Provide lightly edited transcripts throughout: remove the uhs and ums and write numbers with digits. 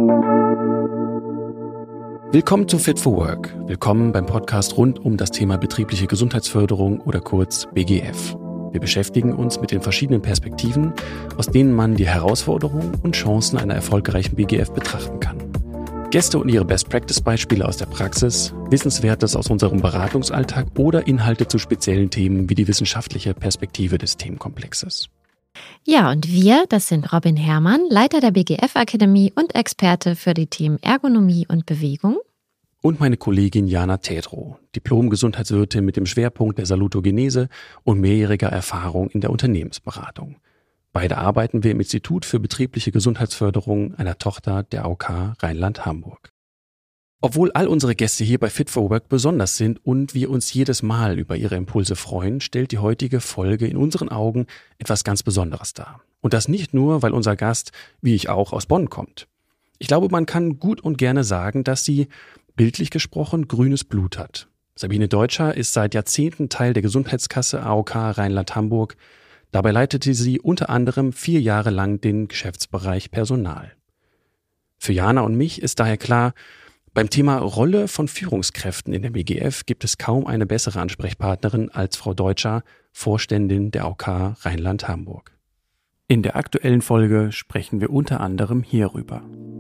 Willkommen zu Fit for Work. Willkommen beim Podcast rund um das Thema betriebliche Gesundheitsförderung oder kurz BGF. Wir beschäftigen uns mit den verschiedenen Perspektiven, aus denen man die Herausforderungen und Chancen einer erfolgreichen BGF betrachten kann. Gäste und ihre Best-Practice-Beispiele aus der Praxis, Wissenswertes aus unserem Beratungsalltag oder Inhalte zu speziellen Themen wie die wissenschaftliche Perspektive des Themenkomplexes. Ja, und wir, das sind Robin Herrmann, Leiter der BGF-Akademie und Experte für die Themen Ergonomie und Bewegung. Und meine Kollegin Jana Tedrow, Diplom-Gesundheitswirtin mit dem Schwerpunkt der Salutogenese und mehrjähriger Erfahrung in der Unternehmensberatung. Beide arbeiten wir im Institut für betriebliche Gesundheitsförderung, einer Tochter der AOK Rheinland-Hamburg. Obwohl all unsere Gäste hier bei Fit for Work besonders sind und wir uns jedes Mal über ihre Impulse freuen, stellt die heutige Folge in unseren Augen etwas ganz Besonderes dar. Und das nicht nur, weil unser Gast, wie ich auch, aus Bonn kommt. Ich glaube, man kann gut und gerne sagen, dass sie, bildlich gesprochen, grünes Blut hat. Sabine Deutscher ist seit Jahrzehnten Teil der Gesundheitskasse AOK Rheinland-Hamburg. Dabei leitete sie unter anderem 4 Jahre lang den Geschäftsbereich Personal. Für Jana und mich ist daher klar, beim Thema Rolle von Führungskräften in der BGF gibt es kaum eine bessere Ansprechpartnerin als Frau Deutscher, Vorständin der AOK Rheinland-Hamburg. In der aktuellen Folge sprechen wir unter anderem hierüber.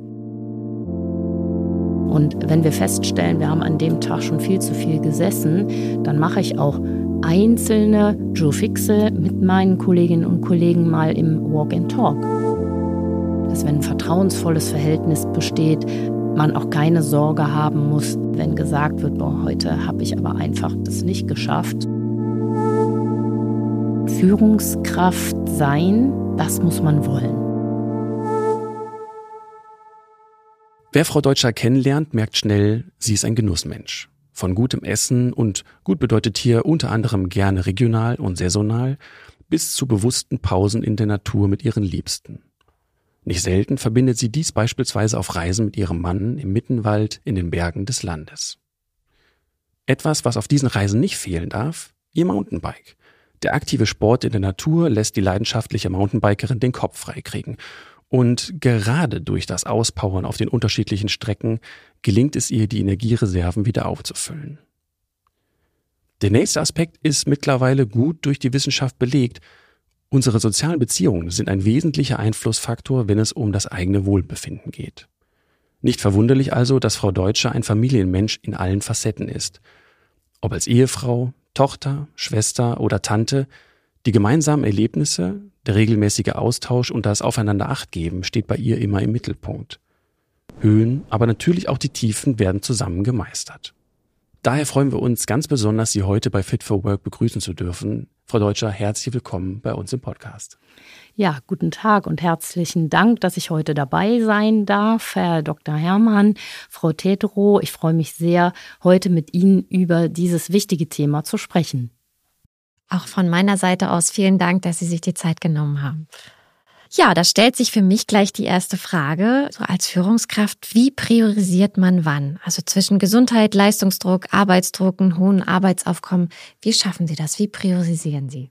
Und wenn wir feststellen, wir haben an dem Tag schon viel zu viel gesessen, dann mache ich auch einzelne Joe-Fixe mit meinen Kolleginnen und Kollegen mal im Walk and Talk. Dass wenn ein vertrauensvolles Verhältnis besteht, man auch keine Sorge haben muss, wenn gesagt wird, boah, heute habe ich aber einfach das nicht geschafft. Führungskraft sein, das muss man wollen. Wer Frau Deutscher kennenlernt, merkt schnell, sie ist ein Genussmensch. Von gutem Essen und gut bedeutet hier unter anderem gerne regional und saisonal bis zu bewussten Pausen in der Natur mit ihren Liebsten. Nicht selten verbindet sie dies beispielsweise auf Reisen mit ihrem Mann im Mittenwald in den Bergen des Landes. Etwas, was auf diesen Reisen nicht fehlen darf, ihr Mountainbike. Der aktive Sport in der Natur lässt die leidenschaftliche Mountainbikerin den Kopf freikriegen. Und gerade durch das Auspowern auf den unterschiedlichen Strecken gelingt es ihr, die Energiereserven wieder aufzufüllen. Der nächste Aspekt ist mittlerweile gut durch die Wissenschaft belegt. Unsere sozialen Beziehungen sind ein wesentlicher Einflussfaktor, wenn es um das eigene Wohlbefinden geht. Nicht verwunderlich also, dass Frau Deutscher ein Familienmensch in allen Facetten ist. Ob als Ehefrau, Tochter, Schwester oder Tante, die gemeinsamen Erlebnisse, der regelmäßige Austausch und das Aufeinander Achtgeben steht bei ihr immer im Mittelpunkt. Höhen, aber natürlich auch die Tiefen werden zusammen gemeistert. Daher freuen wir uns ganz besonders, Sie heute bei Fit for Work begrüßen zu dürfen. Frau Deutscher, herzlich willkommen bei uns im Podcast. Ja, guten Tag und herzlichen Dank, dass ich heute dabei sein darf, Herr Dr. Herrmann, Frau Tedrow. Ich freue mich sehr, heute mit Ihnen über dieses wichtige Thema zu sprechen. Auch von meiner Seite aus vielen Dank, dass Sie sich die Zeit genommen haben. Ja, da stellt sich für mich gleich die erste Frage, so als Führungskraft, wie priorisiert man wann? Also zwischen Gesundheit, Leistungsdruck, Arbeitsdruck, einem hohen Arbeitsaufkommen. Wie schaffen Sie das? Wie priorisieren Sie?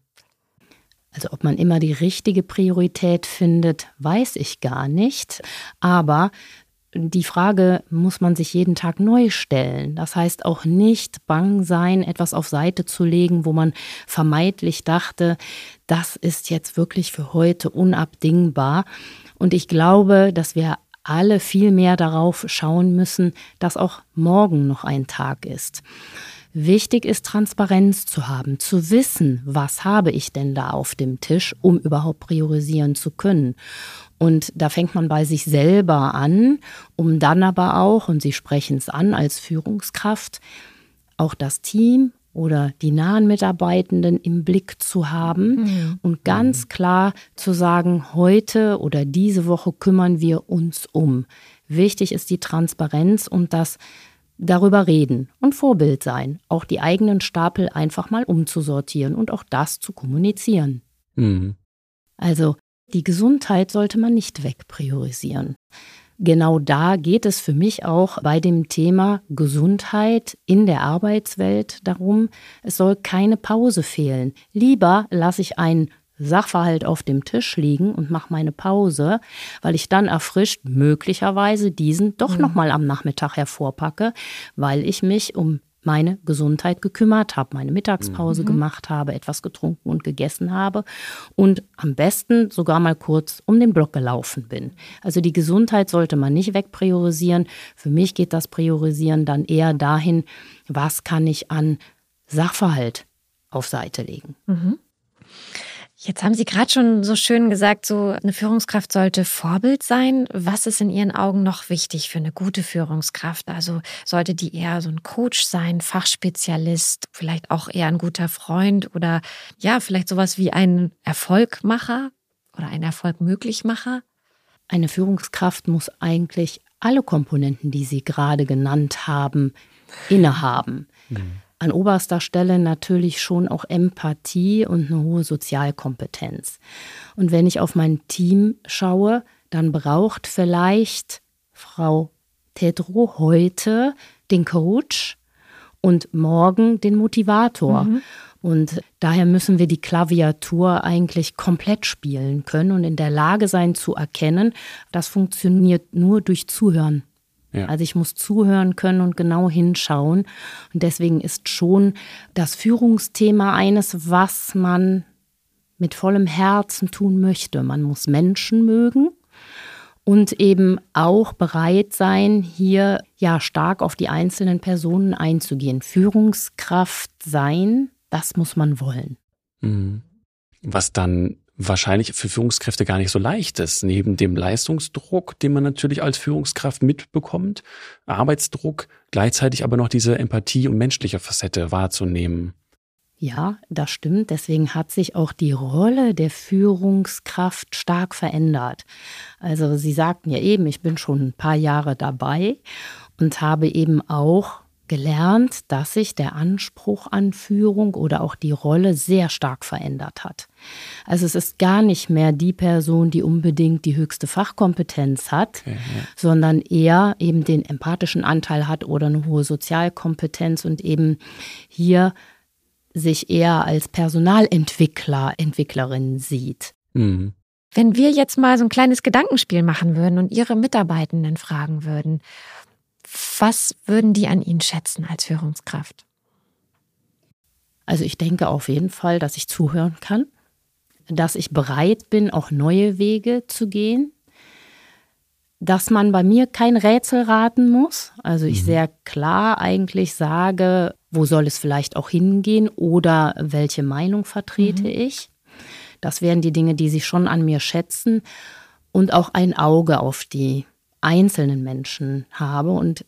Also ob man immer die richtige Priorität findet, weiß ich gar nicht. Aber die Frage muss man sich jeden Tag neu stellen. Das heißt auch nicht bang sein, etwas auf Seite zu legen, wo man vermeintlich dachte, das ist jetzt wirklich für heute unabdingbar. Und ich glaube, dass wir alle viel mehr darauf schauen müssen, dass auch morgen noch ein Tag ist. Wichtig ist, Transparenz zu haben, zu wissen, was habe ich denn da auf dem Tisch, um überhaupt priorisieren zu können. Und da fängt man bei sich selber an, um dann aber auch, und Sie sprechen es an als Führungskraft, auch das Team oder die nahen Mitarbeitenden im Blick zu haben und ganz klar zu sagen, heute oder diese Woche kümmern wir uns um. Wichtig ist die Transparenz und das darüber reden und Vorbild sein, auch die eigenen Stapel einfach mal umzusortieren und auch das zu kommunizieren. Also die Gesundheit sollte man nicht wegpriorisieren. Genau da geht es für mich auch bei dem Thema Gesundheit in der Arbeitswelt darum, es soll keine Pause fehlen. Lieber lasse ich einen Sachverhalt auf dem Tisch liegen und mache meine Pause, weil ich dann erfrischt möglicherweise diesen doch nochmal am Nachmittag hervorpacke, weil ich mich um meine Gesundheit gekümmert habe, meine Mittagspause gemacht habe, etwas getrunken und gegessen habe und am besten sogar mal kurz um den Block gelaufen bin. Also die Gesundheit sollte man nicht wegpriorisieren. Für mich geht das Priorisieren dann eher dahin, was kann ich an Sachverhalt auf Seite legen. Jetzt haben Sie gerade schon so schön gesagt, so eine Führungskraft sollte Vorbild sein. Was ist in Ihren Augen noch wichtig für eine gute Führungskraft? Also sollte die eher so ein Coach sein, Fachspezialist, vielleicht auch eher ein guter Freund oder ja, vielleicht sowas wie ein Erfolgmacher oder ein Erfolgmöglichmacher? Eine Führungskraft muss eigentlich alle Komponenten, die Sie gerade genannt haben, innehaben. An oberster Stelle natürlich schon auch Empathie und eine hohe Sozialkompetenz. Und wenn ich auf mein Team schaue, dann braucht vielleicht Frau Tedrow heute den Coach und morgen den Motivator. Und daher müssen wir die Klaviatur eigentlich komplett spielen können und in der Lage sein zu erkennen, das funktioniert nur durch Zuhören. Ja. Also ich muss zuhören können und genau hinschauen. Und deswegen ist schon das Führungsthema eines, was man mit vollem Herzen tun möchte. Man muss Menschen mögen und eben auch bereit sein, hier ja stark auf die einzelnen Personen einzugehen. Führungskraft sein, das muss man wollen. Was dann wahrscheinlich für Führungskräfte gar nicht so leicht ist, neben dem Leistungsdruck, den man natürlich als Führungskraft mitbekommt, Arbeitsdruck, gleichzeitig aber noch diese Empathie und menschliche Facette wahrzunehmen. Ja, das stimmt. Deswegen hat sich auch die Rolle der Führungskraft stark verändert. Also Sie sagten ja eben, ich bin schon ein paar Jahre dabei und habe eben auch gelernt, dass sich der Anspruch an Führung oder auch die Rolle sehr stark verändert hat. Also es ist gar nicht mehr die Person, die unbedingt die höchste Fachkompetenz hat, sondern eher eben den empathischen Anteil hat oder eine hohe Sozialkompetenz und eben hier sich eher als Personalentwickler, Entwicklerin sieht. Wenn wir jetzt mal so ein kleines Gedankenspiel machen würden und Ihre Mitarbeitenden fragen würden, was würden die an Ihnen schätzen als Führungskraft? Also ich denke auf jeden Fall, dass ich zuhören kann, dass ich bereit bin, auch neue Wege zu gehen, dass man bei mir kein Rätsel raten muss. Also ich sehr klar eigentlich sage, wo soll es vielleicht auch hingehen oder welche Meinung vertrete ich. Das wären die Dinge, die sie schon an mir schätzen und auch ein Auge auf die einzelnen Menschen habe. Und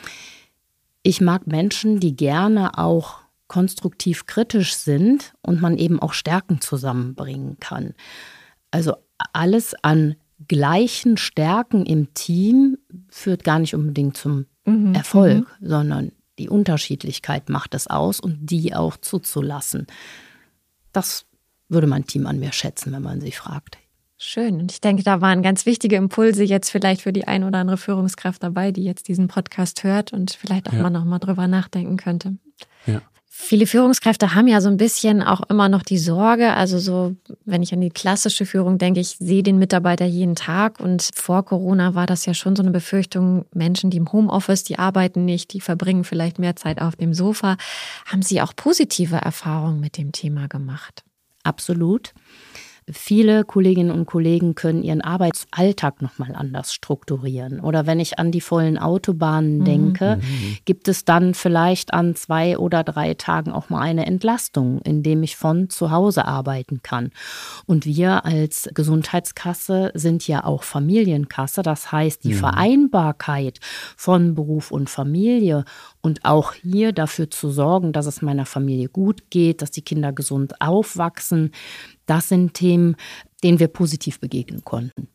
ich mag Menschen, die gerne auch konstruktiv kritisch sind und man eben auch Stärken zusammenbringen kann. Also alles an gleichen Stärken im Team führt gar nicht unbedingt zum Erfolg, sondern die Unterschiedlichkeit macht es aus und die auch zuzulassen. Das würde mein Team an mir schätzen, wenn man sie fragt. Schön. Und ich denke, da waren ganz wichtige Impulse jetzt vielleicht für die ein oder andere Führungskraft dabei, die jetzt diesen Podcast hört und vielleicht auch mal nochmal drüber nachdenken könnte. Ja. Viele Führungskräfte haben ja so ein bisschen auch immer noch die Sorge, also so, wenn ich an die klassische Führung denke, ich sehe den Mitarbeiter jeden Tag und vor Corona war das ja schon so eine Befürchtung, Menschen, die im Homeoffice, die arbeiten nicht, die verbringen vielleicht mehr Zeit auf dem Sofa. Haben Sie auch positive Erfahrungen mit dem Thema gemacht? Absolut. Viele Kolleginnen und Kollegen können ihren Arbeitsalltag nochmal anders strukturieren. Oder wenn ich an die vollen Autobahnen denke, gibt es dann vielleicht an 2 oder 3 Tagen auch mal eine Entlastung, indem ich von zu Hause arbeiten kann. Und wir als Gesundheitskasse sind ja auch Familienkasse. Das heißt, die Vereinbarkeit von Beruf und Familie und auch hier dafür zu sorgen, dass es meiner Familie gut geht, dass die Kinder gesund aufwachsen, das sind Themen, denen wir positiv begegnen konnten.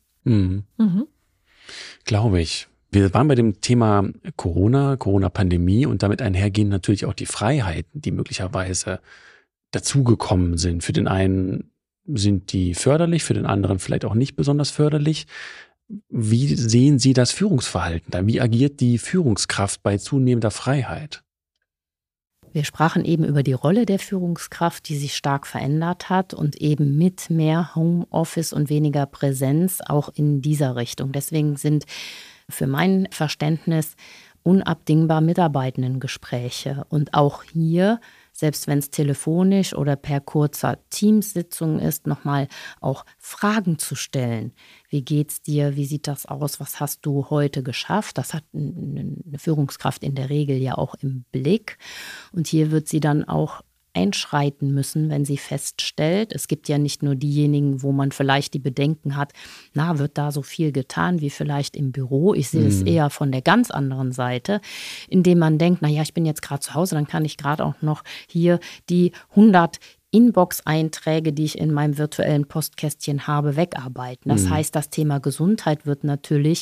Glaube ich. Wir waren bei dem Thema Corona-Pandemie und damit einhergehen natürlich auch die Freiheiten, die möglicherweise dazugekommen sind. Für den einen sind die förderlich, für den anderen vielleicht auch nicht besonders förderlich. Wie sehen Sie das Führungsverhalten da? Wie agiert die Führungskraft bei zunehmender Freiheit? Wir sprachen eben über die Rolle der Führungskraft, die sich stark verändert hat und eben mit mehr Homeoffice und weniger Präsenz auch in dieser Richtung. Deswegen sind für mein Verständnis unabdingbar Mitarbeitendengespräche. Und auch hier, selbst wenn es telefonisch oder per kurzer Teamsitzung ist, nochmal auch Fragen zu stellen. Wie geht's dir? Wie sieht das aus? Was hast du heute geschafft? Das hat eine Führungskraft in der Regel ja auch im Blick. Und hier wird sie dann auch einschreiten müssen, wenn sie feststellt, es gibt ja nicht nur diejenigen, wo man vielleicht die Bedenken hat, wird da so viel getan wie vielleicht im Büro. Ich sehe es eher von der ganz anderen Seite, indem man denkt, ich bin jetzt gerade zu Hause, dann kann ich gerade auch noch hier die 100 Inbox-Einträge, die ich in meinem virtuellen Postkästchen habe, wegarbeiten. Das heißt, das Thema Gesundheit wird natürlich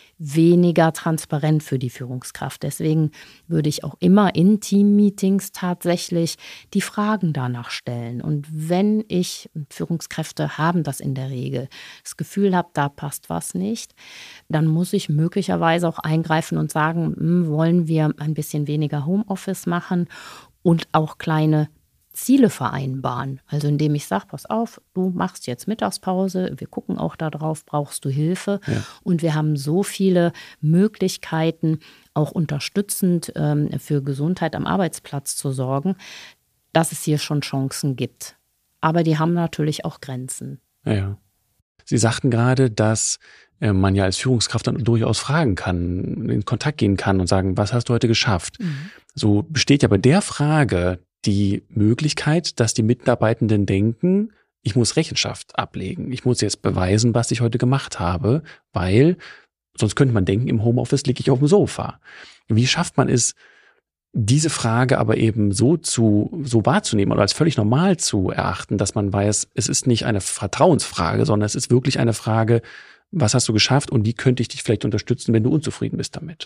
weniger transparent für die Führungskraft. Deswegen würde ich auch immer in Team-Meetings tatsächlich die Fragen danach stellen. Und wenn ich, Führungskräfte haben das in der Regel, das Gefühl habe, da passt was nicht, dann muss ich möglicherweise auch eingreifen und sagen, wollen wir ein bisschen weniger Homeoffice machen und auch kleine Ziele vereinbaren. Also indem ich sage, pass auf, du machst jetzt Mittagspause, wir gucken auch darauf, brauchst du Hilfe? Ja. Und wir haben so viele Möglichkeiten, auch unterstützend für Gesundheit am Arbeitsplatz zu sorgen, dass es hier schon Chancen gibt. Aber die haben natürlich auch Grenzen. Ja. Sie sagten gerade, dass man ja als Führungskraft dann durchaus fragen kann, in Kontakt gehen kann und sagen, was hast du heute geschafft? So besteht ja bei der Frage die Möglichkeit, dass die Mitarbeitenden denken, ich muss Rechenschaft ablegen. Ich muss jetzt beweisen, was ich heute gemacht habe, weil sonst könnte man denken, im Homeoffice liege ich auf dem Sofa. Wie schafft man es, diese Frage aber eben so wahrzunehmen oder als völlig normal zu erachten, dass man weiß, es ist nicht eine Vertrauensfrage, sondern es ist wirklich eine Frage, was hast du geschafft und wie könnte ich dich vielleicht unterstützen, wenn du unzufrieden bist damit?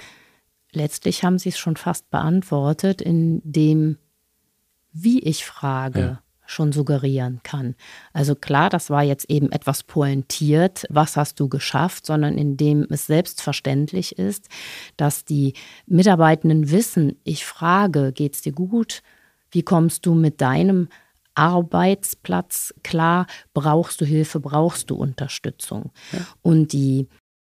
Letztlich haben Sie es schon fast beantwortet, indem wie ich frage, schon suggerieren kann. Also klar, das war jetzt eben etwas pointiert, was hast du geschafft, sondern indem es selbstverständlich ist, dass die Mitarbeitenden wissen, ich frage, geht's dir gut? Wie kommst du mit deinem Arbeitsplatz klar? Brauchst du Hilfe, brauchst du Unterstützung? Ja. Und die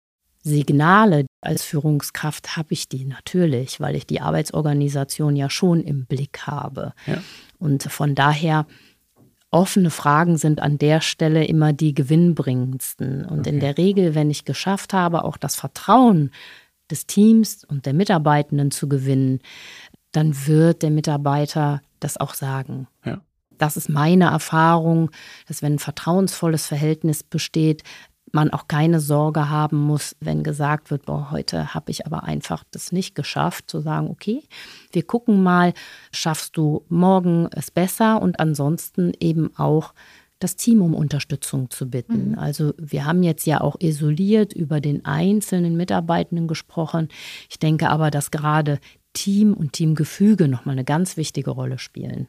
Signale als Führungskraft habe ich die natürlich, weil ich die Arbeitsorganisation ja schon im Blick habe. Ja. Und von daher, offene Fragen sind an der Stelle immer die gewinnbringendsten. Und in der Regel, wenn ich geschafft habe, auch das Vertrauen des Teams und der Mitarbeitenden zu gewinnen, dann wird der Mitarbeiter das auch sagen. Ja. Das ist meine Erfahrung, dass wenn ein vertrauensvolles Verhältnis besteht, man auch keine Sorge haben muss, wenn gesagt wird, heute habe ich aber einfach das nicht geschafft, zu sagen, okay, wir gucken mal, schaffst du morgen es besser und ansonsten eben auch das Team um Unterstützung zu bitten. Also wir haben jetzt ja auch isoliert über den einzelnen Mitarbeitenden gesprochen. Ich denke aber, dass gerade Team und Teamgefüge nochmal eine ganz wichtige Rolle spielen.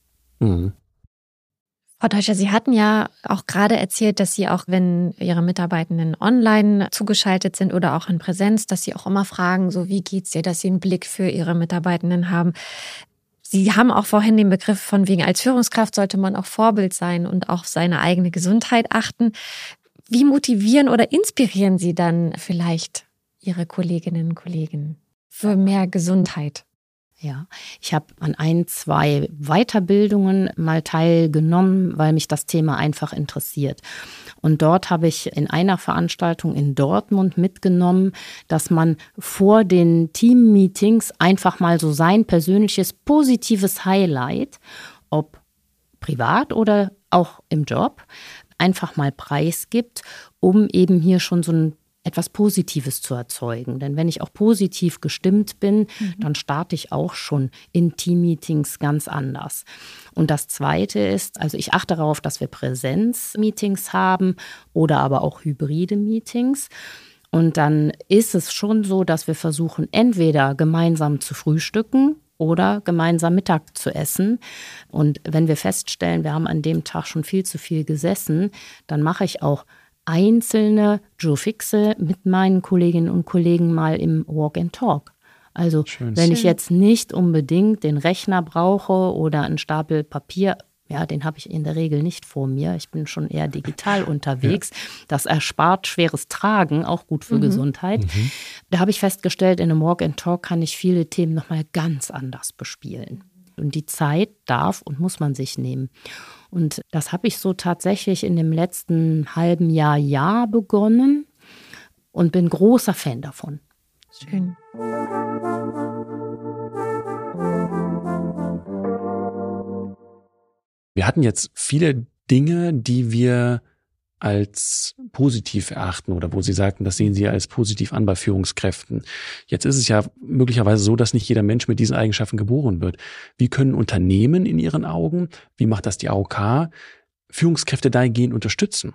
Frau Deutscher, Sie hatten ja auch gerade erzählt, dass Sie auch, wenn Ihre Mitarbeitenden online zugeschaltet sind oder auch in Präsenz, dass Sie auch immer fragen, so wie geht's dir, dass Sie einen Blick für Ihre Mitarbeitenden haben. Sie haben auch vorhin den Begriff von wegen, als Führungskraft sollte man auch Vorbild sein und auch auf seine eigene Gesundheit achten. Wie motivieren oder inspirieren Sie dann vielleicht Ihre Kolleginnen und Kollegen für mehr Gesundheit? Ja, ich habe an 2 Weiterbildungen mal teilgenommen, weil mich das Thema einfach interessiert. Und dort habe ich in einer Veranstaltung in Dortmund mitgenommen, dass man vor den Team-Meetings einfach mal so sein persönliches positives Highlight, ob privat oder auch im Job, einfach mal preisgibt, um eben hier schon so ein etwas Positives zu erzeugen. Denn wenn ich auch positiv gestimmt bin, dann starte ich auch schon in Team-Meetings ganz anders. Und das Zweite ist, also ich achte darauf, dass wir Präsenz-Meetings haben oder aber auch hybride Meetings. Und dann ist es schon so, dass wir versuchen, entweder gemeinsam zu frühstücken oder gemeinsam Mittag zu essen. Und wenn wir feststellen, wir haben an dem Tag schon viel zu viel gesessen, dann mache ich auch einzelne Joe Fixe mit meinen Kolleginnen und Kollegen mal im Walk and Talk. Also wenn ich jetzt nicht unbedingt den Rechner brauche oder einen Stapel Papier, ja, den habe ich in der Regel nicht vor mir. Ich bin schon eher digital unterwegs. Ja. Das erspart schweres Tragen, auch gut für Gesundheit. Da habe ich festgestellt, in einem Walk and Talk kann ich viele Themen nochmal ganz anders bespielen. Und die Zeit darf und muss man sich nehmen. Und das habe ich so tatsächlich in dem letzten halben Jahr begonnen und bin großer Fan davon. Schön. Wir hatten jetzt viele Dinge, die wir als positiv erachten oder wo Sie sagten, das sehen Sie als positiv an bei Führungskräften. Jetzt ist es ja möglicherweise so, dass nicht jeder Mensch mit diesen Eigenschaften geboren wird. Wie können Unternehmen in Ihren Augen, wie macht das die AOK, Führungskräfte dahingehend unterstützen?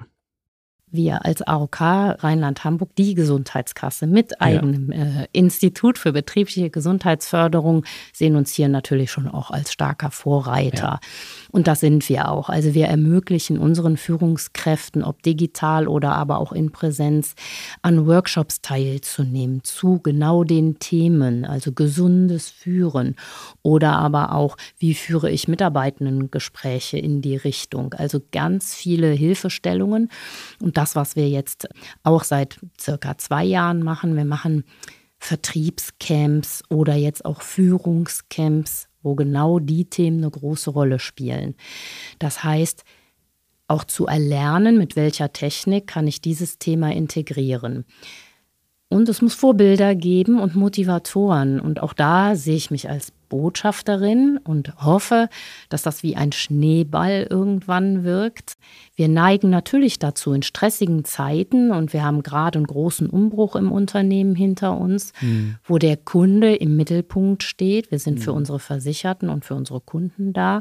Wir als AOK Rheinland-Hamburg, die Gesundheitskasse mit eigenem Institut für betriebliche Gesundheitsförderung, sehen uns hier natürlich schon auch als starker Vorreiter. Ja. Und das sind wir auch. Also wir ermöglichen unseren Führungskräften, ob digital oder aber auch in Präsenz, an Workshops teilzunehmen zu genau den Themen, also gesundes Führen oder aber auch, wie führe ich Mitarbeitendengespräche in die Richtung. Also ganz viele Hilfestellungen. Und das, was wir jetzt auch seit circa 2 Jahren machen, wir machen Vertriebscamps oder jetzt auch Führungscamps, wo genau die Themen eine große Rolle spielen. Das heißt, auch zu erlernen, mit welcher Technik kann ich dieses Thema integrieren. Und es muss Vorbilder geben und Motivatoren. Und auch da sehe ich mich als Botschafterin und hoffe, dass das wie ein Schneeball irgendwann wirkt. Wir neigen natürlich dazu in stressigen Zeiten und wir haben gerade einen großen Umbruch im Unternehmen hinter uns, wo der Kunde im Mittelpunkt steht. Wir sind für unsere Versicherten und für unsere Kunden da.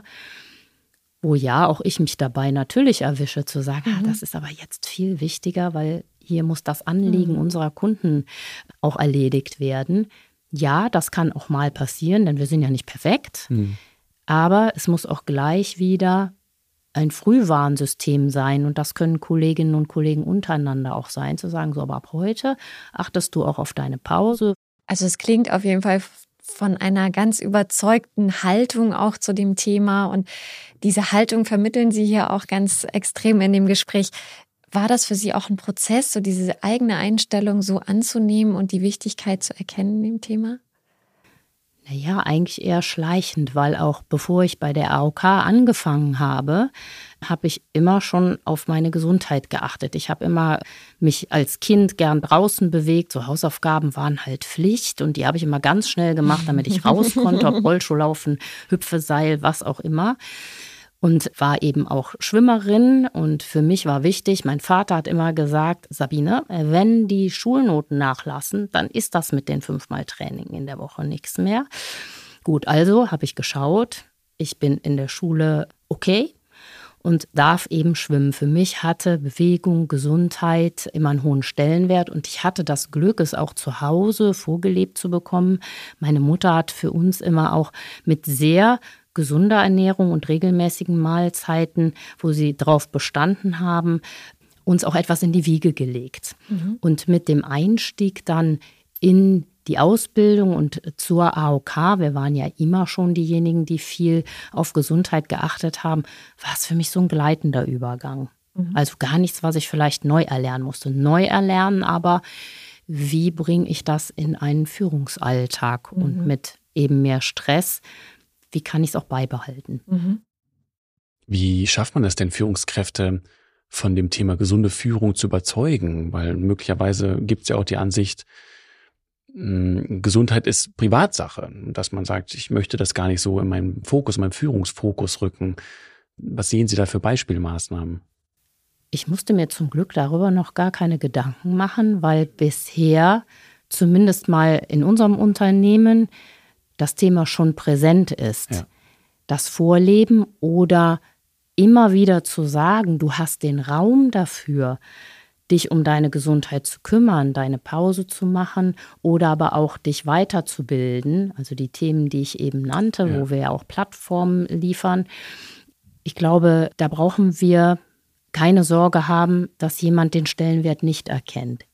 Wo ja, auch ich mich dabei natürlich erwische, zu sagen, das ist aber jetzt viel wichtiger, weil hier muss das Anliegen unserer Kunden auch erledigt werden. Ja, das kann auch mal passieren, denn wir sind ja nicht perfekt. Aber es muss auch gleich wieder ein Frühwarnsystem sein. Und das können Kolleginnen und Kollegen untereinander auch sein, zu sagen, so, aber ab heute achtest du auch auf deine Pause. Also es klingt auf jeden Fall von einer ganz überzeugten Haltung auch zu dem Thema. Und diese Haltung vermitteln Sie hier auch ganz extrem in dem Gespräch. War das für Sie auch ein Prozess, so diese eigene Einstellung so anzunehmen und die Wichtigkeit zu erkennen in dem Thema? Naja, eigentlich eher schleichend, weil auch bevor ich bei der AOK angefangen habe, habe ich immer schon auf meine Gesundheit geachtet. Ich habe immer mich als Kind gern draußen bewegt. So Hausaufgaben waren halt Pflicht und die habe ich immer ganz schnell gemacht, damit ich raus konnte, ob Rollschuhlaufen, Hüpfeseil, was auch immer. Und war eben auch Schwimmerin und für mich war wichtig, mein Vater hat immer gesagt, Sabine, wenn die Schulnoten nachlassen, dann ist das mit den 5-mal Training in der Woche nichts mehr. Gut, also habe ich geschaut, ich bin in der Schule okay und darf eben schwimmen. Für mich hatte Bewegung, Gesundheit immer einen hohen Stellenwert und ich hatte das Glück, es auch zu Hause vorgelebt zu bekommen. Meine Mutter hat für uns immer auch mit sehr gesunder Ernährung und regelmäßigen Mahlzeiten, wo sie drauf bestanden haben, uns auch etwas in die Wiege gelegt. Und mit dem Einstieg dann in die Ausbildung und zur AOK, wir waren ja immer schon diejenigen, die viel auf Gesundheit geachtet haben, war es für mich so ein gleitender Übergang. Also gar nichts, was ich vielleicht neu erlernen musste. Neu erlernen, aber wie bringe ich das in einen Führungsalltag und mit eben mehr Stress? Wie kann ich es auch beibehalten? Wie schafft man es denn, Führungskräfte von dem Thema gesunde Führung zu überzeugen? Weil möglicherweise gibt es ja auch die Ansicht, Gesundheit ist Privatsache. Dass man sagt, ich möchte das gar nicht so in meinen Fokus, in meinen Führungsfokus rücken. Was sehen Sie da für Beispielmaßnahmen? Ich musste mir zum Glück darüber noch gar keine Gedanken machen, weil bisher, zumindest mal in unserem Unternehmen, das Thema schon präsent ist. Ja. Das Vorleben oder immer wieder zu sagen, du hast den Raum dafür, dich um deine Gesundheit zu kümmern, deine Pause zu machen oder aber auch dich weiterzubilden. Also die Themen, die ich eben nannte, wo wir ja auch Plattformen liefern. Ich glaube, da brauchen wir keine Sorge haben, dass jemand den Stellenwert nicht erkennt.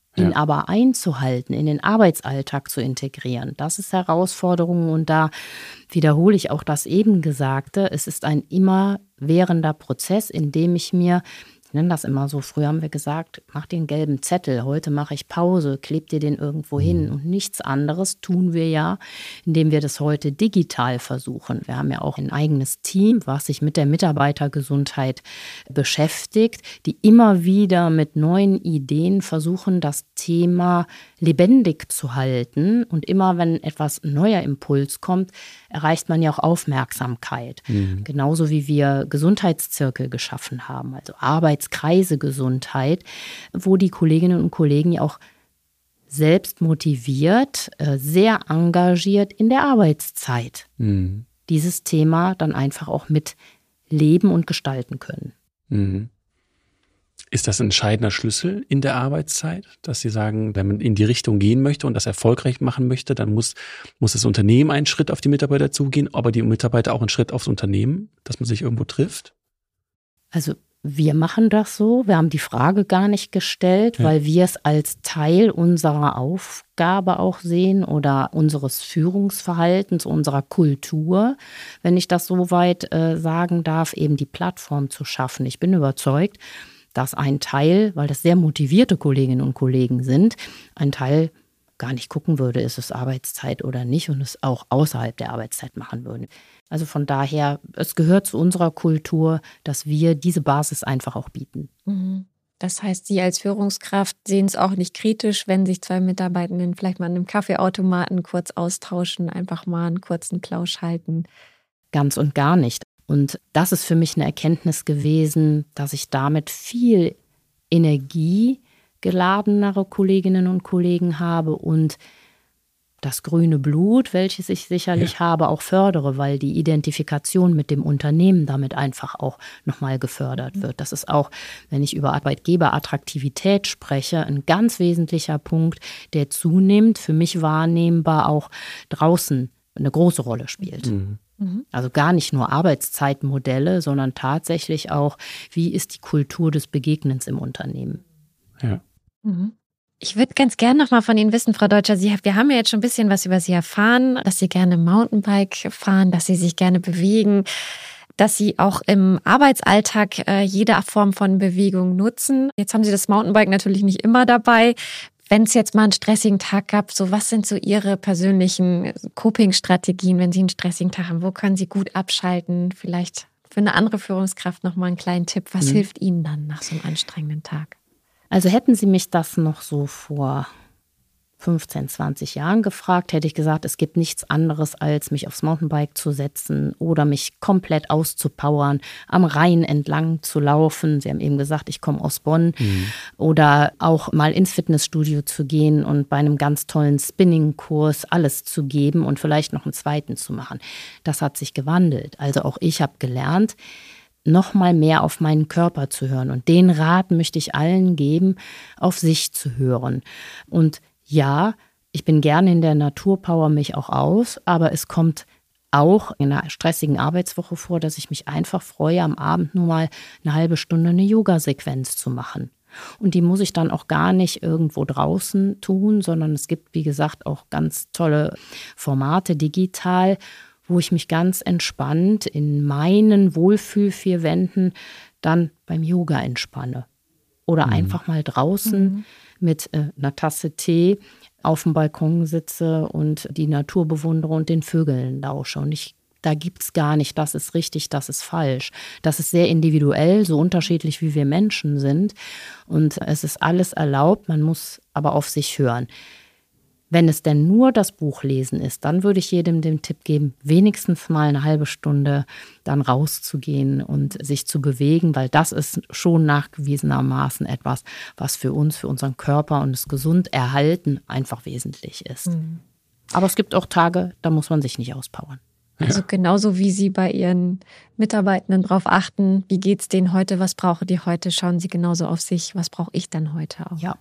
ihn aber einzuhalten, in den Arbeitsalltag zu integrieren, das ist Herausforderung. Und da wiederhole ich auch das eben Gesagte, es ist ein immerwährender Prozess, in dem ich mir, ich nenne das immer so, früher haben wir gesagt, mach den gelben Zettel, heute mache ich Pause, kleb dir den irgendwo hin. Und nichts anderes tun wir ja, indem wir das heute digital versuchen. Wir haben ja auch ein eigenes Team, was sich mit der Mitarbeitergesundheit beschäftigt, die immer wieder mit neuen Ideen versuchen, das Thema lebendig zu halten. Und immer wenn etwas neuer Impuls kommt, erreicht man ja auch Aufmerksamkeit. Genauso wie wir Gesundheitszirkel geschaffen haben, also Arbeitskreise Gesundheit, wo die Kolleginnen und Kollegen ja auch selbst motiviert, sehr engagiert in der Arbeitszeit dieses Thema dann einfach auch mit leben und gestalten können. Ist das ein entscheidender Schlüssel in der Arbeitszeit, dass Sie sagen, wenn man in die Richtung gehen möchte und das erfolgreich machen möchte, dann muss das Unternehmen einen Schritt auf die Mitarbeiter zugehen, aber die Mitarbeiter auch einen Schritt aufs Unternehmen, dass man sich irgendwo trifft? Also wir machen das so. Wir haben die Frage gar nicht gestellt, weil wir es als Teil unserer Aufgabe auch sehen oder unseres Führungsverhaltens, unserer Kultur, wenn ich das so weit sagen darf, eben die Plattform zu schaffen. Ich bin überzeugt, dass ein Teil, weil das sehr motivierte Kolleginnen und Kollegen sind, ein Teil gar nicht gucken würde, ist es Arbeitszeit oder nicht und es auch außerhalb der Arbeitszeit machen würden. Also von daher, es gehört zu unserer Kultur, dass wir diese Basis einfach auch bieten. Das heißt, Sie als Führungskraft sehen es auch nicht kritisch, wenn sich zwei Mitarbeitenden vielleicht mal an einem Kaffeeautomaten kurz austauschen, einfach mal einen kurzen Plausch halten. Ganz und gar nicht. Und das ist für mich eine Erkenntnis gewesen, dass ich damit viel energiegeladenere Kolleginnen und Kollegen habe und das grüne Blut, welches ich sicherlich habe, auch fördere, weil die Identifikation mit dem Unternehmen damit einfach auch nochmal gefördert wird. Das ist auch, wenn ich über Arbeitgeberattraktivität spreche, ein ganz wesentlicher Punkt, der zunehmend für mich wahrnehmbar auch draußen eine große Rolle spielt. Also gar nicht nur Arbeitszeitmodelle, sondern tatsächlich auch, wie ist die Kultur des Begegnens im Unternehmen. Ja. Ich würde ganz gerne noch mal von Ihnen wissen, Frau Deutscher, wir haben ja jetzt schon ein bisschen was über Sie erfahren, dass Sie gerne Mountainbike fahren, dass Sie sich gerne bewegen, dass Sie auch im Arbeitsalltag jede Form von Bewegung nutzen. Jetzt haben Sie das Mountainbike natürlich nicht immer dabei. Wenn es jetzt mal einen stressigen Tag gab, so was sind so Ihre persönlichen Coping-Strategien, wenn Sie einen stressigen Tag haben? Wo können Sie gut abschalten? Vielleicht für eine andere Führungskraft noch mal einen kleinen Tipp. Was hilft Ihnen dann nach so einem anstrengenden Tag? Also hätten Sie mich das noch so vor 15, 20 Jahren gefragt, hätte ich gesagt, es gibt nichts anderes, als mich aufs Mountainbike zu setzen oder mich komplett auszupowern, am Rhein entlang zu laufen. Sie haben eben gesagt, ich komme aus Bonn. Oder auch mal ins Fitnessstudio zu gehen und bei einem ganz tollen Spinning-Kurs alles zu geben und vielleicht noch einen zweiten zu machen. Das hat sich gewandelt. Also auch ich habe gelernt, noch mal mehr auf meinen Körper zu hören. Und den Rat möchte ich allen geben, auf sich zu hören. Und ja, ich bin gerne in der Natur, power mich auch aus, aber es kommt auch in einer stressigen Arbeitswoche vor, dass ich mich einfach freue, am Abend nur mal eine halbe Stunde eine Yoga-Sequenz zu machen. Und die muss ich dann auch gar nicht irgendwo draußen tun, sondern es gibt, wie gesagt, auch ganz tolle Formate digital, wo ich mich ganz entspannt in meinen Wohlfühl-4 Wänden dann beim Yoga entspanne. Oder einfach mal draußen mit einer Tasse Tee auf dem Balkon sitze und die Natur bewundere und den Vögeln lausche. Und da gibt es gar nicht, das ist richtig, das ist falsch. Das ist sehr individuell, so unterschiedlich wie wir Menschen sind. Und es ist alles erlaubt, man muss aber auf sich hören. Wenn es denn nur das Buchlesen ist, dann würde ich jedem den Tipp geben, wenigstens mal eine halbe Stunde dann rauszugehen und sich zu bewegen, weil das ist schon nachgewiesenermaßen etwas, was für uns, für unseren Körper und das Gesunderhalten einfach wesentlich ist. Aber es gibt auch Tage, da muss man sich nicht auspowern. Also genauso wie Sie bei Ihren Mitarbeitenden darauf achten, wie geht's denen heute, was brauchen die heute, schauen Sie genauso auf sich, was brauche ich dann heute auch. Ja.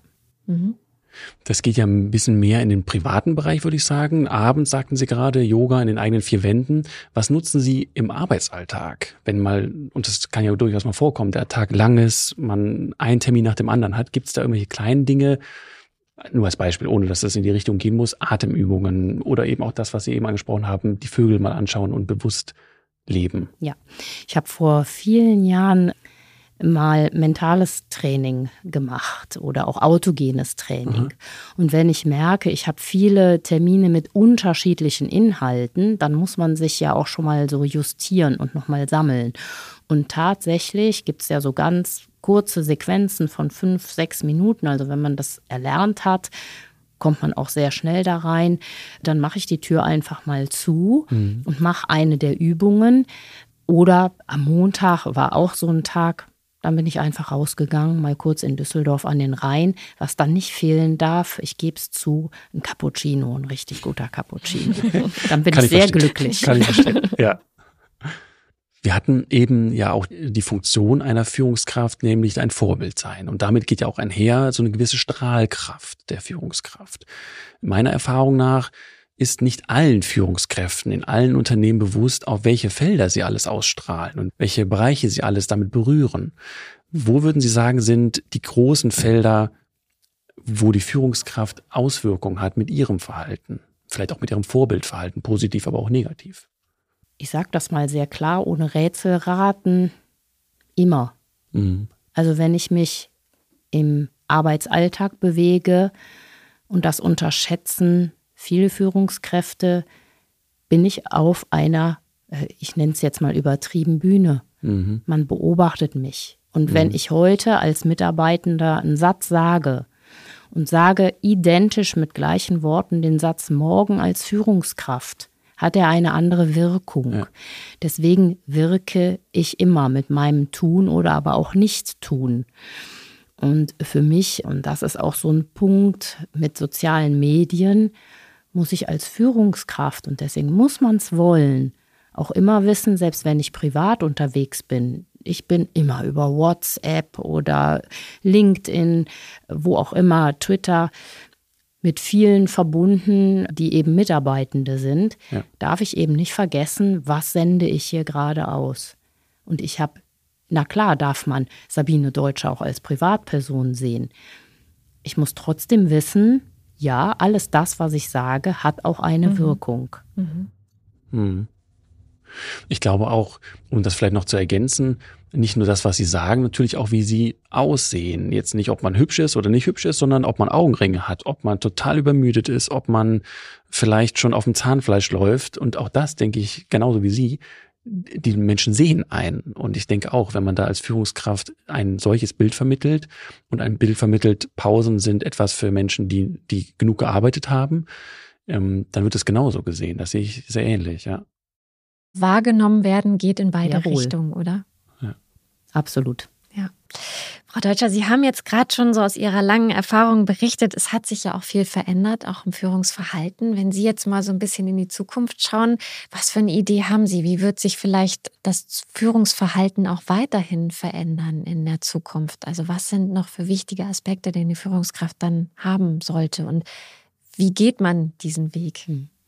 Das geht ja ein bisschen mehr in den privaten Bereich, würde ich sagen. Abends, sagten Sie gerade, Yoga in den eigenen 4 Wänden. Was nutzen Sie im Arbeitsalltag? Wenn mal, und das kann ja durchaus mal vorkommen, der Tag lang ist, man einen Termin nach dem anderen hat. Gibt es da irgendwelche kleinen Dinge, Nur als Beispiel, ohne dass das in die Richtung gehen muss, Atemübungen oder eben auch das, was Sie eben angesprochen haben, die Vögel mal anschauen und bewusst leben. Ja, ich habe vor vielen Jahren mal mentales Training gemacht oder auch autogenes Training. Und wenn ich merke, ich habe viele Termine mit unterschiedlichen Inhalten, dann muss man sich ja auch schon mal so justieren und nochmal sammeln. Und tatsächlich gibt es ja so ganz kurze Sequenzen von 5, 6 Minuten. Also wenn man das erlernt hat, kommt man auch sehr schnell da rein. Dann mache ich die Tür einfach mal zu und mache eine der Übungen. Oder am Montag war auch so ein Tag, dann bin ich einfach rausgegangen, mal kurz in Düsseldorf an den Rhein. Was dann nicht fehlen darf, ich gebe es zu, ein Cappuccino, ein richtig guter Cappuccino. Dann bin ich sehr glücklich. Kann ich verstehen, ja. Wir hatten eben ja auch die Funktion einer Führungskraft, nämlich ein Vorbild sein. Und damit geht ja auch einher so eine gewisse Strahlkraft der Führungskraft. Meiner Erfahrung nach ist nicht allen Führungskräften in allen Unternehmen bewusst, auf welche Felder sie alles ausstrahlen und welche Bereiche sie alles damit berühren. Wo würden Sie sagen, sind die großen Felder, wo die Führungskraft Auswirkungen hat mit ihrem Verhalten? Vielleicht auch mit ihrem Vorbildverhalten, positiv, aber auch negativ. Ich sage das mal sehr klar, ohne Rätselraten, immer. Also wenn ich mich im Arbeitsalltag bewege und das unterschätzen viele Führungskräfte, bin ich auf einer, ich nenne es jetzt mal übertrieben, Bühne. Man beobachtet mich. Und wenn ich heute als Mitarbeitender einen Satz sage und sage identisch mit gleichen Worten den Satz morgen als Führungskraft, hat er eine andere Wirkung. Ja. Deswegen wirke ich immer mit meinem Tun oder aber auch Nicht-Tun. Und für mich, und das ist auch so ein Punkt mit sozialen Medien, muss ich als Führungskraft, und deswegen muss man es wollen, auch immer wissen, selbst wenn ich privat unterwegs bin, ich bin immer über WhatsApp oder LinkedIn, wo auch immer, Twitter, mit vielen verbunden, die eben Mitarbeitende sind, darf ich eben nicht vergessen, was sende ich hier gerade aus. Und ich habe, na klar, darf man Sabine Deutscher auch als Privatperson sehen. Ich muss trotzdem wissen, ja, alles das, was ich sage, hat auch eine Wirkung. Ich glaube auch, um das vielleicht noch zu ergänzen, nicht nur das, was Sie sagen, natürlich auch, wie Sie aussehen. Jetzt nicht, ob man hübsch ist oder nicht hübsch ist, sondern ob man Augenringe hat, ob man total übermüdet ist, ob man vielleicht schon auf dem Zahnfleisch läuft. Und auch das, denke ich, genauso wie Sie, die Menschen sehen einen. Und ich denke auch, wenn man da als Führungskraft ein solches Bild vermittelt und ein Bild vermittelt, Pausen sind etwas für Menschen, die genug gearbeitet haben, dann wird es genauso gesehen. Das sehe ich sehr ähnlich, ja. Wahrgenommen werden geht in beide Richtungen, oder? Ja. Absolut. Ja. Frau Deutscher, Sie haben jetzt gerade schon so aus Ihrer langen Erfahrung berichtet, es hat sich ja auch viel verändert, auch im Führungsverhalten. Wenn Sie jetzt mal so ein bisschen in die Zukunft schauen, was für eine Idee haben Sie? Wie wird sich vielleicht das Führungsverhalten auch weiterhin verändern in der Zukunft? Also was sind noch für wichtige Aspekte, die Führungskraft dann haben sollte? Und wie geht man diesen Weg?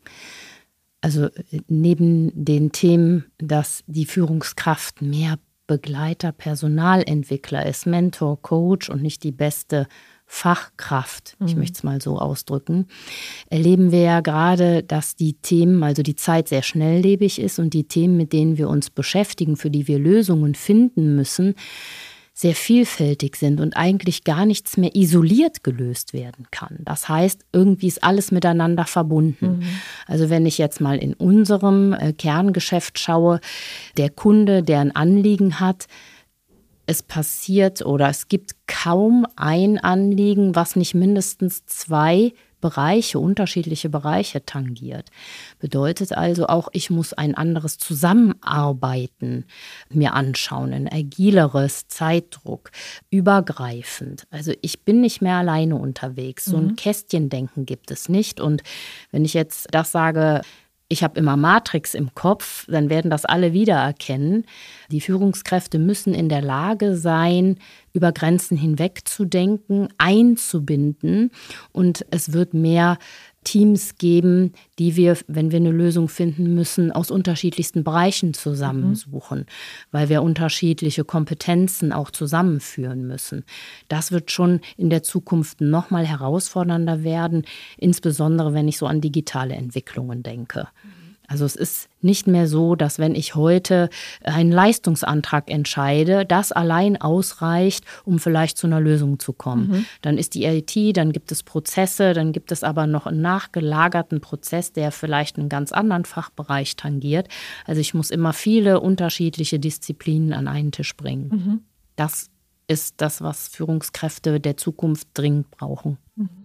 Also neben den Themen, dass die Führungskraft mehr Begleiter, Personalentwickler ist, Mentor, Coach und nicht die beste Fachkraft, ich möchte es mal so ausdrücken, erleben wir ja gerade, dass die Themen, also die Zeit sehr schnelllebig ist und die Themen, mit denen wir uns beschäftigen, für die wir Lösungen finden müssen, sehr vielfältig sind und eigentlich gar nichts mehr isoliert gelöst werden kann. Das heißt, irgendwie ist alles miteinander verbunden. Also wenn ich jetzt mal in unserem Kerngeschäft schaue, der Kunde, der ein Anliegen hat, es passiert oder es gibt kaum ein Anliegen, was nicht mindestens 2 Bereiche, unterschiedliche Bereiche tangiert. Bedeutet also auch, ich muss ein anderes Zusammenarbeiten mir anschauen, ein agileres, Zeitdruck, übergreifend. Also ich bin nicht mehr alleine unterwegs. So ein Kästchendenken gibt es nicht. Und wenn ich jetzt das sage, ich habe immer Matrix im Kopf, dann werden das alle wiedererkennen. Die Führungskräfte müssen in der Lage sein, über Grenzen hinweg zu denken, einzubinden. Und es wird mehr Teams geben, die wir, wenn wir eine Lösung finden müssen, aus unterschiedlichsten Bereichen zusammensuchen, weil wir unterschiedliche Kompetenzen auch zusammenführen müssen. Das wird schon in der Zukunft noch mal herausfordernder werden, insbesondere wenn ich so an digitale Entwicklungen denke. Also es ist nicht mehr so, dass wenn ich heute einen Leistungsantrag entscheide, das allein ausreicht, um vielleicht zu einer Lösung zu kommen. Dann ist die IT, dann gibt es Prozesse, dann gibt es aber noch einen nachgelagerten Prozess, der vielleicht einen ganz anderen Fachbereich tangiert. Also ich muss immer viele unterschiedliche Disziplinen an einen Tisch bringen. Das ist das, was Führungskräfte der Zukunft dringend brauchen.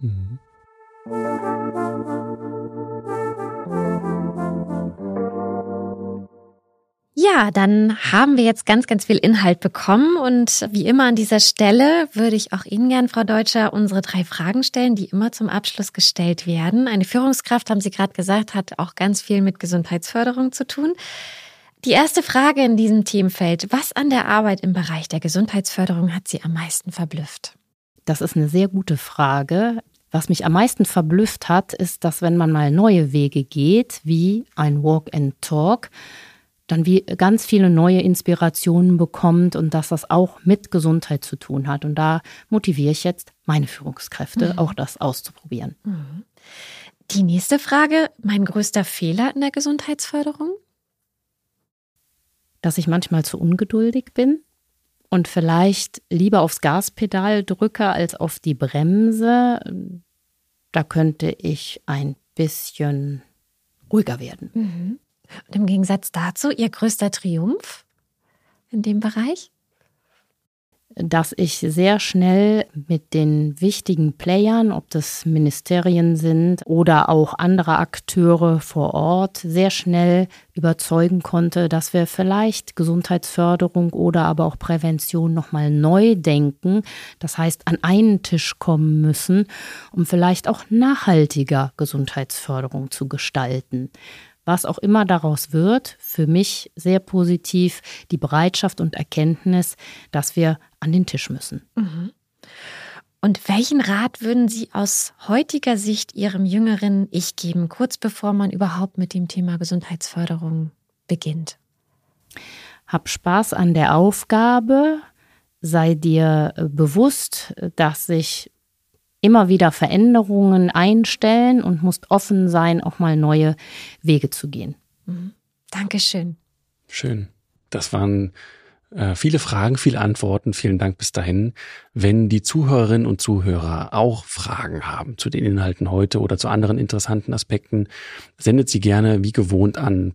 Ja, dann haben wir jetzt ganz, ganz viel Inhalt bekommen und wie immer an dieser Stelle würde ich auch Ihnen gern, Frau Deutscher, unsere 3 Fragen stellen, die immer zum Abschluss gestellt werden. Eine Führungskraft, haben Sie gerade gesagt, hat auch ganz viel mit Gesundheitsförderung zu tun. Die erste Frage in diesem Themenfeld: Was an der Arbeit im Bereich der Gesundheitsförderung hat Sie am meisten verblüfft? Das ist eine sehr gute Frage. Was mich am meisten verblüfft hat, ist, dass wenn man mal neue Wege geht, wie ein Walk and Talk, dann wie ganz viele neue Inspirationen bekommt und dass das auch mit Gesundheit zu tun hat. Und da motiviere ich jetzt meine Führungskräfte, auch das auszuprobieren. Die nächste Frage: Mein größter Fehler in der Gesundheitsförderung? Dass ich manchmal zu ungeduldig bin und vielleicht lieber aufs Gaspedal drücke als auf die Bremse. Da könnte ich ein bisschen ruhiger werden. Und im Gegensatz dazu, Ihr größter Triumph in dem Bereich? Dass ich sehr schnell mit den wichtigen Playern, ob das Ministerien sind oder auch andere Akteure vor Ort, sehr schnell überzeugen konnte, dass wir vielleicht Gesundheitsförderung oder aber auch Prävention nochmal neu denken. Das heißt, an einen Tisch kommen müssen, um vielleicht auch nachhaltiger Gesundheitsförderung zu gestalten. Was auch immer daraus wird, für mich sehr positiv die Bereitschaft und Erkenntnis, dass wir an den Tisch müssen. Und welchen Rat würden Sie aus heutiger Sicht Ihrem jüngeren Ich geben, kurz bevor man überhaupt mit dem Thema Gesundheitsförderung beginnt? Hab Spaß an der Aufgabe, sei dir bewusst, dass sich immer wieder Veränderungen einstellen und musst offen sein, auch mal neue Wege zu gehen. Dankeschön. Schön. Das waren viele Fragen, viele Antworten. Vielen Dank bis dahin. Wenn die Zuhörerinnen und Zuhörer auch Fragen haben zu den Inhalten heute oder zu anderen interessanten Aspekten, sendet sie gerne wie gewohnt an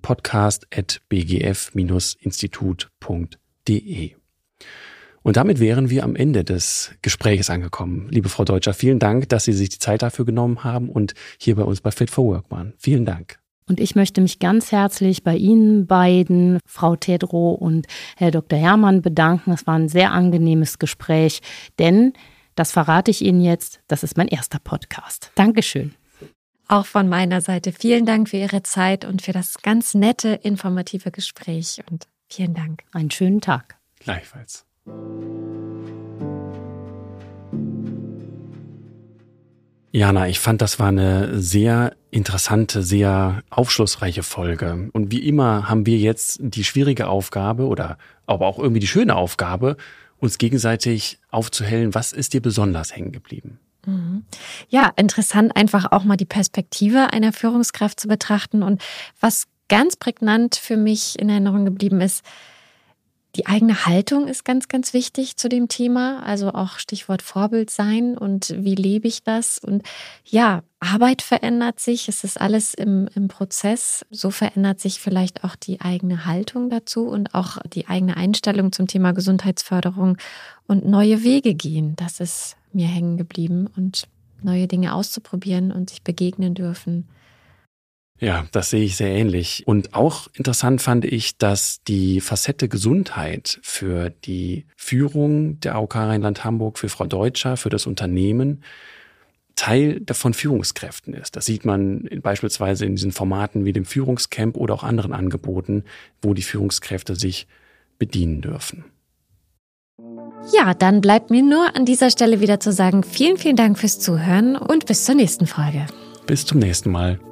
podcast@bgf-institut.de. Und damit wären wir am Ende des Gesprächs angekommen. Liebe Frau Deutscher, vielen Dank, dass Sie sich die Zeit dafür genommen haben und hier bei uns bei Fit for Work waren. Vielen Dank. Und ich möchte mich ganz herzlich bei Ihnen beiden, Frau Tedrow und Herr Dr. Herrmann, bedanken. Es war ein sehr angenehmes Gespräch, denn, das verrate ich Ihnen jetzt, das ist mein erster Podcast. Dankeschön. Auch von meiner Seite vielen Dank für Ihre Zeit und für das ganz nette, informative Gespräch. Und vielen Dank. Einen schönen Tag. Gleichfalls. Jana, ich fand, das war eine sehr interessante, sehr aufschlussreiche Folge. Und wie immer haben wir jetzt die schwierige Aufgabe oder aber auch irgendwie die schöne Aufgabe, uns gegenseitig aufzuhellen, was ist dir besonders hängen geblieben? Ja, interessant, einfach auch mal die Perspektive einer Führungskraft zu betrachten. Und was ganz prägnant für mich in Erinnerung geblieben ist, die eigene Haltung ist ganz, ganz wichtig zu dem Thema. Also auch Stichwort Vorbild sein und wie lebe ich das? Und ja, Arbeit verändert sich. Es ist alles im Prozess. So verändert sich vielleicht auch die eigene Haltung dazu und auch die eigene Einstellung zum Thema Gesundheitsförderung und neue Wege gehen. Das ist mir hängen geblieben und neue Dinge auszuprobieren und sich begegnen dürfen. Ja, das sehe ich sehr ähnlich. Und auch interessant fand ich, dass die Facette Gesundheit für die Führung der AOK Rheinland-Hamburg, für Frau Deutscher, für das Unternehmen Teil von Führungskräften ist. Das sieht man beispielsweise in diesen Formaten wie dem Führungscamp oder auch anderen Angeboten, wo die Führungskräfte sich bedienen dürfen. Ja, dann bleibt mir nur an dieser Stelle wieder zu sagen, vielen, vielen Dank fürs Zuhören und bis zur nächsten Folge. Bis zum nächsten Mal.